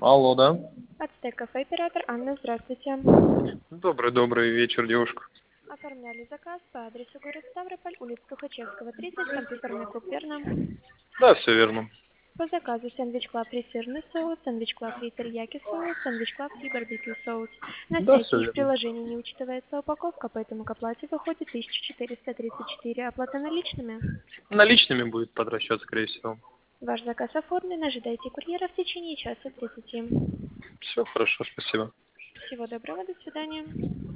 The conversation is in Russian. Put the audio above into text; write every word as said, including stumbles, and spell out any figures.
Алло, да? Ацтек кафе, оператор Анна, здравствуйте. Добрый, добрый вечер, девушка. Оформляли заказ по адресу город Ставрополь, улица Тухачевского, тридцать, компьютерный клуб, верно? Да, все верно. По заказу сэндвич клаб-фри сырный соус, сэндвич клаб-фри терияки соус, сэндвич клаб-фри барбекю соус. На Да, сайте все и в верно. приложении не учитывается упаковка, поэтому к оплате выходит тысяча четыреста тридцать четыре. Оплата наличными. Наличными будет под расчет, скорее всего. Ваш заказ оформлен, ожидайте курьера в течение часа тридцати. Все хорошо, спасибо. Всего доброго, до свидания.